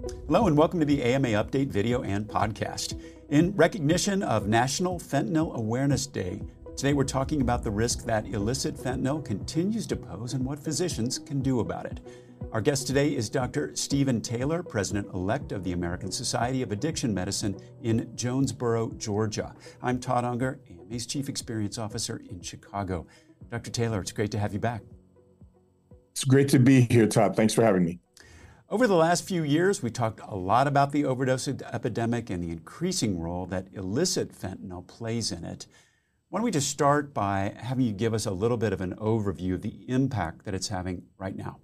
Hello and welcome to the AMA Update video and podcast. In recognition of National Fentanyl Awareness Day, today we're talking about the risk that illicit fentanyl continues to pose and what physicians can do about it. Our guest today is Dr. Stephen Taylor, President-elect of the American Society of Addiction Medicine in Jonesboro, Georgia. I'm Todd Unger, AMA's Chief Experience Officer in Chicago. Dr. Taylor, it's great to have you back. It's great to be here, Todd. Thanks for having me. Over the last few years, we talked a lot about the overdose epidemic and the increasing role that illicit fentanyl plays in it. Why don't we just start by having you give us a little bit of an overview of the impact that it's having right now?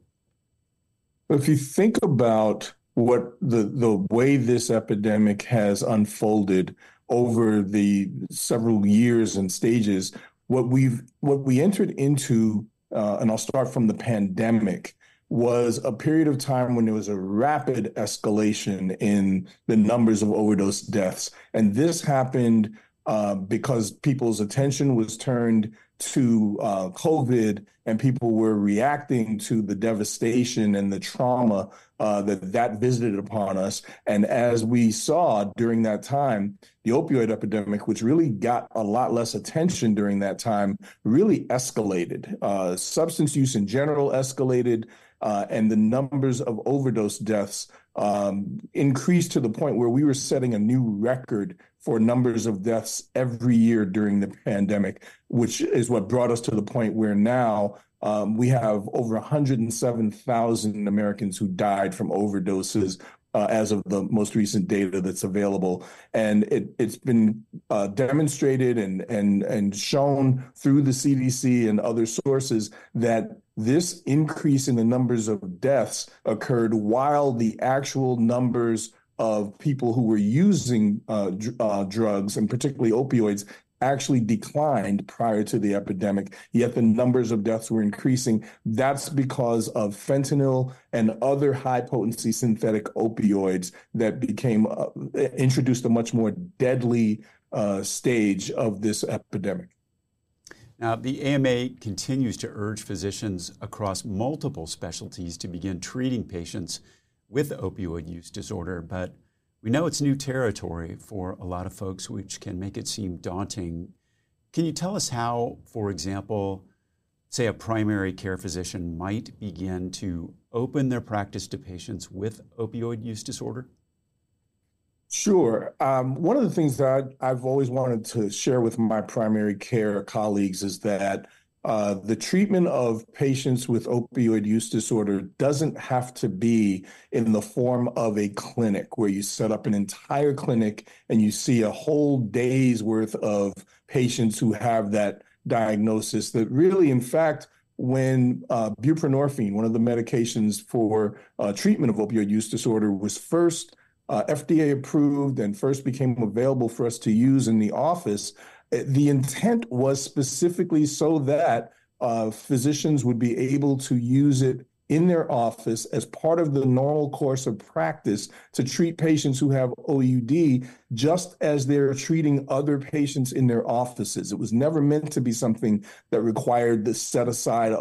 If you think about what the way this epidemic has unfolded over the several years and stages, what we entered into, and I'll start from the pandemic, was a period of time when there was a rapid escalation in the numbers of overdose deaths. And this happened because people's attention was turned to COVID, and people were reacting to the devastation and the trauma that visited upon us. And as we saw during that time, the opioid epidemic, which really got a lot less attention during that time, really escalated. Substance use in general escalated, and the numbers of overdose deaths increased to the point where we were setting a new record for numbers of deaths every year during the pandemic, which is what brought us to the point where now we have over 107,000 Americans who died from overdoses as of the most recent data that's available. And it's been demonstrated and shown through the CDC and other sources that this increase in the numbers of deaths occurred while the actual numbers of people who were using drugs, and particularly opioids, actually declined prior to the epidemic, yet the numbers of deaths were increasing. That's because of fentanyl and other high-potency synthetic opioids that became introduced a much more deadly stage of this epidemic. Now, the AMA continues to urge physicians across multiple specialties to begin treating patients with opioid use disorder, but we know it's new territory for a lot of folks, which can make it seem daunting. Can you tell us how, for example, say a primary care physician might begin to open their practice to patients with opioid use disorder? Sure. One of the things that I've always wanted to share with my primary care colleagues is that the treatment of patients with opioid use disorder doesn't have to be in the form of a clinic where you set up an entire clinic and you see a whole day's worth of patients who have that diagnosis. That really, in fact, when buprenorphine, one of the medications for treatment of opioid use disorder, was first FDA approved and first became available for us to use in the office, the intent was specifically so that physicians would be able to use it in their office as part of the normal course of practice to treat patients who have OUD, just as they're treating other patients in their offices. It was never meant to be something that required the setting aside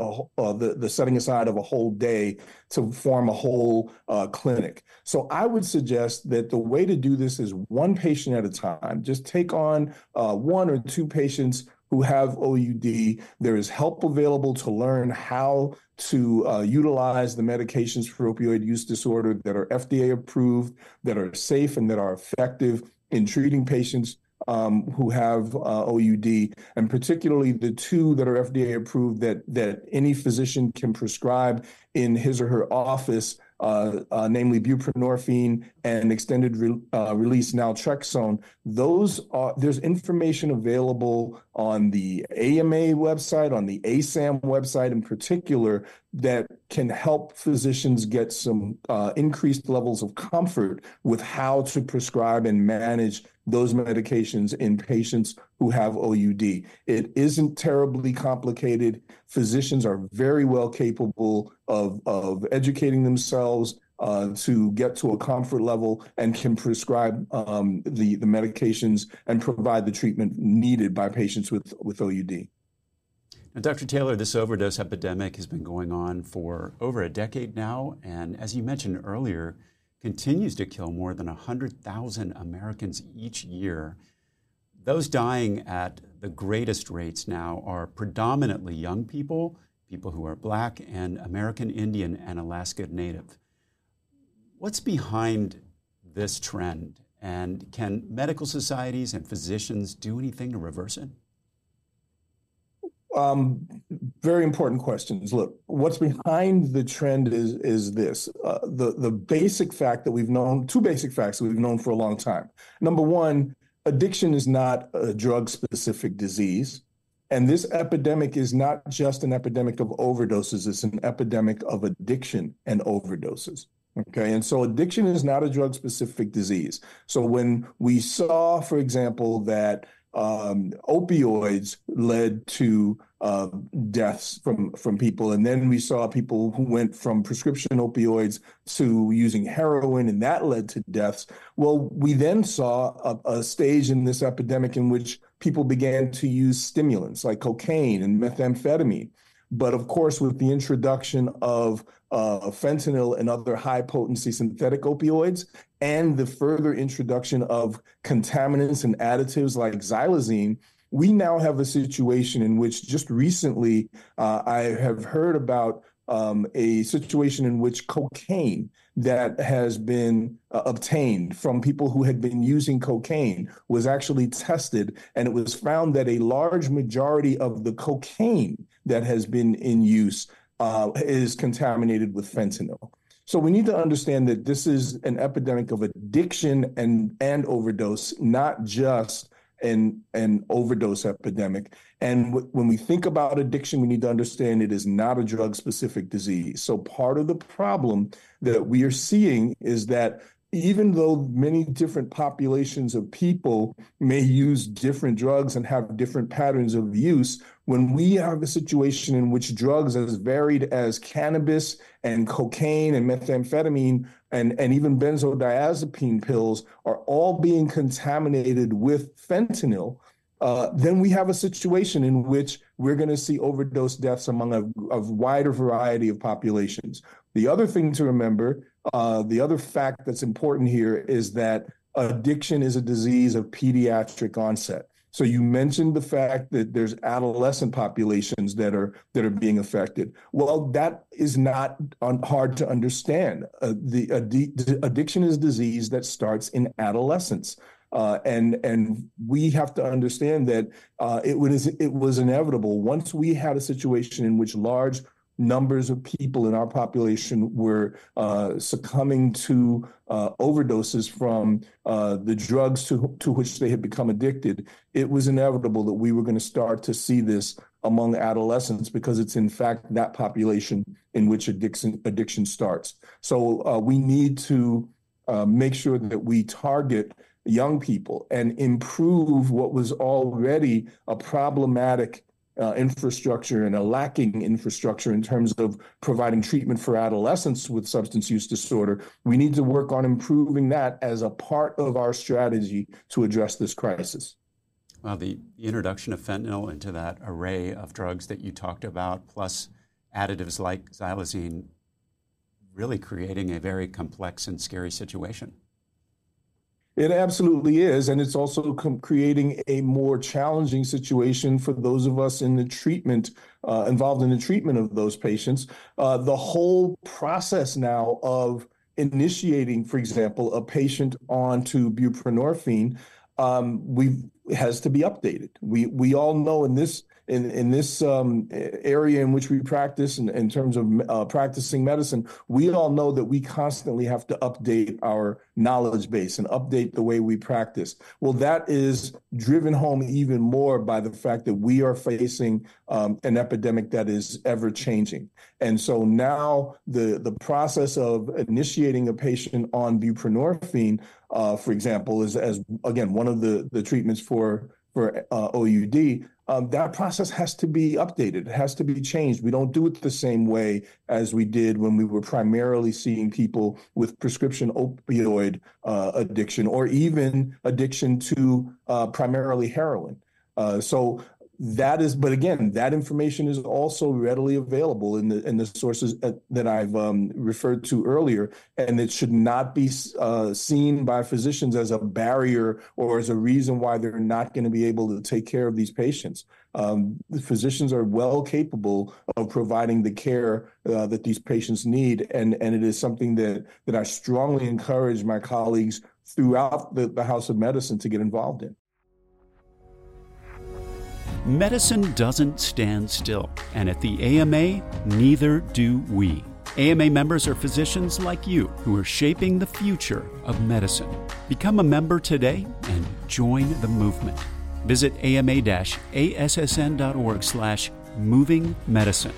of a whole day to form a whole clinic. So I would suggest that the way to do this is one patient at a time. Just take on one or two patients who have OUD. There is help available to learn how to utilize the medications for opioid use disorder that are FDA approved, that are safe, and that are effective in treating patients who have OUD, and particularly the two that are FDA approved that any physician can prescribe in his or her office, namely buprenorphine and extended release naltrexone. There's information available on the AMA website, on the ASAM website in particular, that can help physicians get some increased levels of comfort with how to prescribe and manage those medications in patients who have OUD. It isn't terribly complicated. Physicians are very well capable of educating themselves to get to a comfort level and can prescribe the medications and provide the treatment needed by patients with OUD. Now, Dr. Taylor, this overdose epidemic has been going on for over a decade now, and as you mentioned earlier, continues to kill more than 100,000 Americans each year. Those dying at the greatest rates now are predominantly young people, people who are Black and American Indian and Alaska Native. What's behind this trend, and can medical societies and physicians do anything to reverse it? Very important questions. Look, what's behind the trend is this. The basic fact that we've known, two basic facts that we've known for a long time. Number one, addiction is not a drug-specific disease. And this epidemic is not just an epidemic of overdoses, it's an epidemic of addiction and overdoses. Okay, and so addiction is not a drug-specific disease. So when we saw, for example, that opioids led to deaths from people, and then we saw people who went from prescription opioids to using heroin, and that led to deaths. Well, we then saw a stage in this epidemic in which people began to use stimulants like cocaine and methamphetamine. But of course, with the introduction of fentanyl and other high-potency synthetic opioids, and the further introduction of contaminants and additives like xylazine, we now have a situation in which just recently I have heard about a situation in which cocaine that has been obtained from people who had been using cocaine was actually tested, and it was found that a large majority of the cocaine that has been in use is contaminated with fentanyl. So we need to understand that this is an epidemic of addiction and overdose, not just an overdose epidemic. And when we think about addiction, we need to understand it is not a drug-specific disease. So part of the problem that we are seeing is that even though many different populations of people may use different drugs and have different patterns of use, when we have a situation in which drugs as varied as cannabis and cocaine and methamphetamine and even benzodiazepine pills are all being contaminated with fentanyl, then we have a situation in which we're going to see overdose deaths among a wider variety of populations. The other thing to remember, the other fact that's important here is that addiction is a disease of pediatric onset. So you mentioned the fact that there's adolescent populations that are being affected. Well, that is not hard to understand. Addiction is a disease that starts in adolescence. And we have to understand that it was inevitable. Once we had a situation in which large numbers of people in our population were succumbing to overdoses from the drugs to which they had become addicted, it was inevitable that we were going to start to see this among adolescents, because it's in fact that population in which addiction starts. So we need to make sure that we target young people and improve what was already a problematic infrastructure and a lacking infrastructure in terms of providing treatment for adolescents with substance use disorder. We need to work on improving that as a part of our strategy to address this crisis. Well, the introduction of fentanyl into that array of drugs that you talked about, plus additives like xylazine, really creating a very complex and scary situation. It absolutely is. And it's also creating a more challenging situation for those of us in the treatment, involved in the treatment of those patients. The whole process now of initiating, for example, a patient onto buprenorphine has to be updated. We all know in this area in which we practice, in terms of practicing medicine, we all know that we constantly have to update our knowledge base and update the way we practice. Well, that is driven home even more by the fact that we are facing an epidemic that is ever changing. And so now the process of initiating a patient on buprenorphine, for example, is as again one of the treatments for OUD. That process has to be updated. It has to be changed. We don't do it the same way as we did when we were primarily seeing people with prescription opioid addiction, or even addiction to primarily heroin. So but again, that information is also readily available in the sources that I've referred to earlier, and it should not be seen by physicians as a barrier or as a reason why they're not going to be able to take care of these patients. The physicians are well capable of providing the care that these patients need, and it is something that I strongly encourage my colleagues throughout the House of Medicine to get involved in. Medicine doesn't stand still, and at the AMA, neither do we. AMA members are physicians like you who are shaping the future of medicine. Become a member today and join the movement. Visit ama-assn.org/movingmedicine.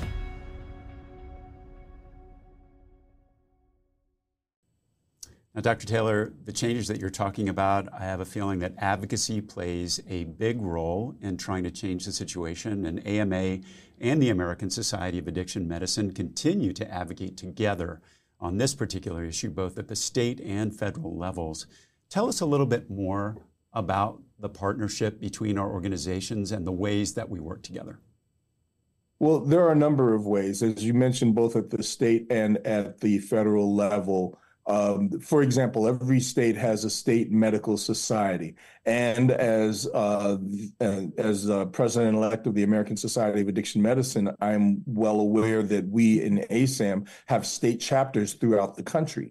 Now, Dr. Taylor, the changes that you're talking about, I have a feeling that advocacy plays a big role in trying to change the situation, and AMA and the American Society of Addiction Medicine continue to advocate together on this particular issue, both at the state and federal levels. Tell us a little bit more about the partnership between our organizations and the ways that we work together. Well, there are a number of ways, as you mentioned, both at the state and at the federal level. For example, every state has a state medical society, and as president-elect of the American Society of Addiction Medicine, I'm well aware that we in ASAM have state chapters throughout the country.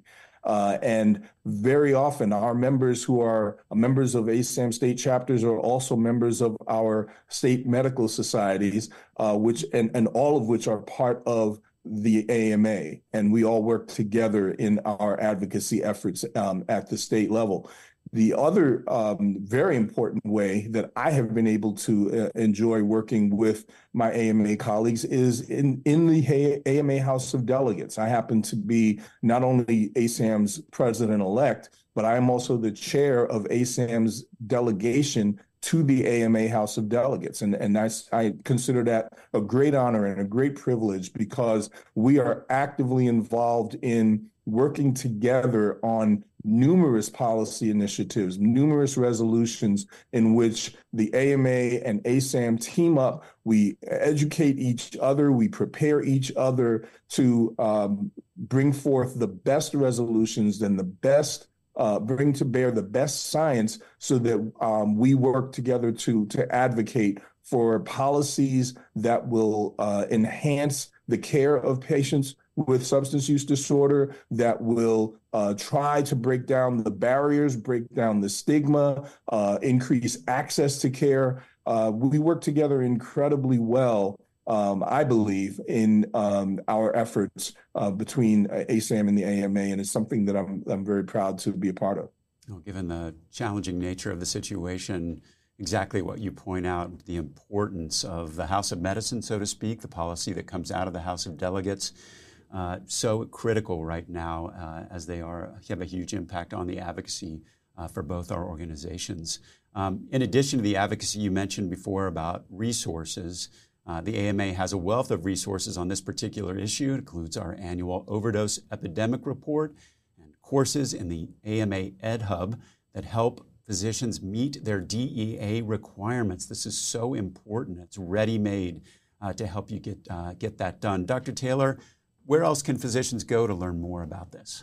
And very often our members who are members of ASAM state chapters are also members of our state medical societies, which all of which are part of the AMA, and we all work together in our advocacy efforts at the state level. The other very important way that I have been able to enjoy working with my AMA colleagues is in the AMA House of Delegates. I happen to be not only ASAM's president-elect, but I am also the chair of ASAM's delegation to the AMA House of Delegates. And I consider that a great honor and a great privilege because we are actively involved in working together on numerous policy initiatives, numerous resolutions in which the AMA and ASAM team up. We educate each other, we prepare each other to bring forth the best resolutions and the best bring to bear the best science so that we work together to advocate for policies that will enhance the care of patients with substance use disorder, that will try to break down the barriers, break down the stigma, increase access to care. We work together incredibly well, I believe, in our efforts between ASAM and the AMA, and it's something that I'm very proud to be a part of. Well, given the challenging nature of the situation, exactly what you point out, the importance of the House of Medicine, so to speak, the policy that comes out of the House of Delegates, so critical right now as they have a huge impact on the advocacy for both our organizations. In addition to the advocacy you mentioned before about resources, the AMA has a wealth of resources on this particular issue. It includes our annual overdose epidemic report and courses in the AMA Ed Hub that help physicians meet their DEA requirements. This is so important. It's ready-made to help you get that done. Dr. Taylor, where else can physicians go to learn more about this?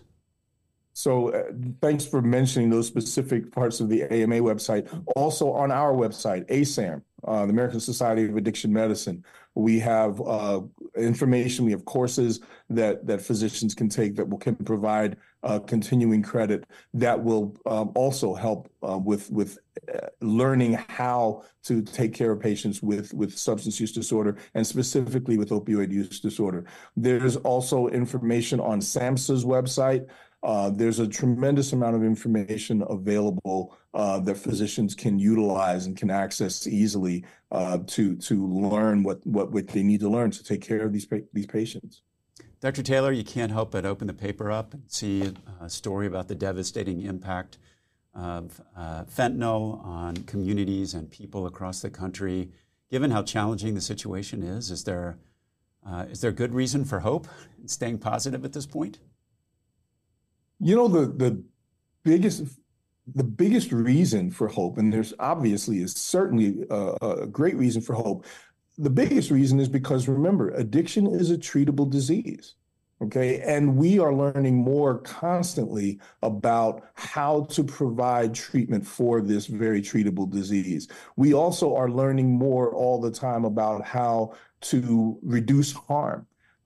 So thanks for mentioning those specific parts of the AMA website. Also on our website, ASAM, the American Society of Addiction Medicine, we have information, we have courses that physicians can take that can provide continuing credit that will also help with learning how to take care of patients with substance use disorder and specifically with opioid use disorder. There's also information on SAMHSA's website. There's a tremendous amount of information available that physicians can utilize and can access easily to learn what they need to learn to take care of these patients. Dr. Taylor, you can't help but open the paper up and see a story about the devastating impact of fentanyl on communities and people across the country. Given how challenging the situation is there good reason for hope and staying positive at this point? You know, the biggest The biggest reason for hope, and there's obviously is certainly a great reason for hope. The biggest reason is because, remember, addiction is a treatable disease. Okay. And we are learning more constantly about how to provide treatment for this very treatable disease. We also are learning more all the time about how to reduce harm.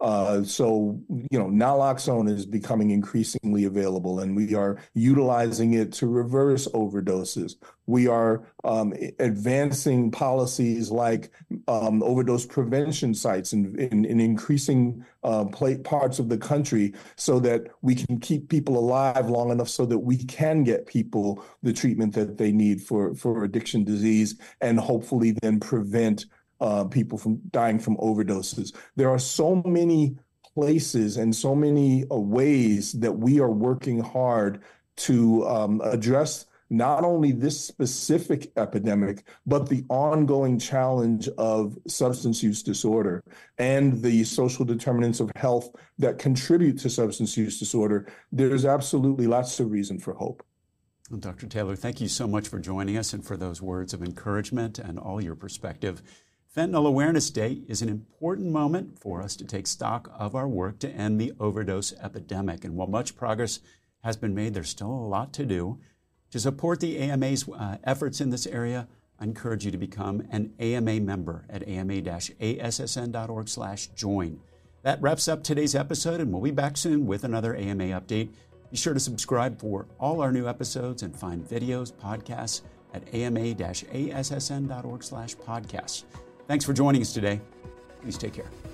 Naloxone is becoming increasingly available, and we are utilizing it to reverse overdoses. We are advancing policies like overdose prevention sites in increasing parts of the country so that we can keep people alive long enough so that we can get people the treatment that they need for addiction disease and hopefully then prevent people from dying from overdoses. There are so many places and so many ways that we are working hard to address not only this specific epidemic, but the ongoing challenge of substance use disorder and the social determinants of health that contribute to substance use disorder. There's absolutely lots of reason for hope. Well, Dr. Taylor, thank you so much for joining us and for those words of encouragement and all your perspective. Fentanyl Awareness Day is an important moment for us to take stock of our work to end the overdose epidemic. And while much progress has been made, there's still a lot to do. To support the AMA's efforts in this area, I encourage you to become an AMA member at ama-assn.org/join. That wraps up today's episode, and we'll be back soon with another AMA update. Be sure to subscribe for all our new episodes and find videos, podcasts at ama-assn.org/podcasts. Thanks for joining us today. Please take care.